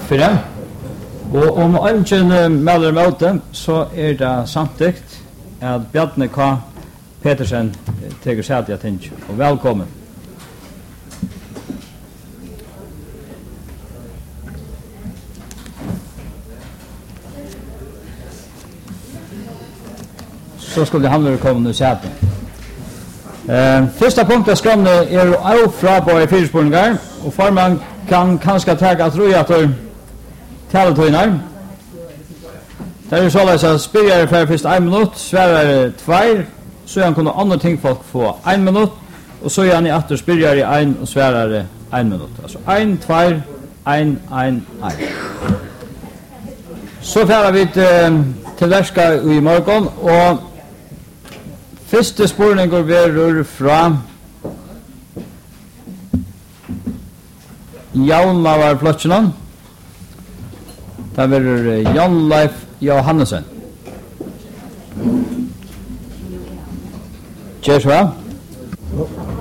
for det. Og om ønsken melder møte, så det samtidigt at Bjarne K. Petersen teker seg til ting. Og velkommen. Så skulle han velkommen og seg til. Første punkt av skrønne av fra på fyrspurningar, og forman kan kanskje ta at roi at taletøyner. Det så at spyrere for først 1 minutt, sværer 2, så han kunne andre tingfolk få 1 minutt, og så han i atter spyrere i 1 og sværer 1 minutt. Altså 1, 2, 1, 1, 1. Så færer vi til verska i morgen, og første spurning går verur fra Javnavarflottsjonen. Det verur Jan Leif Johannesen. Kjør så.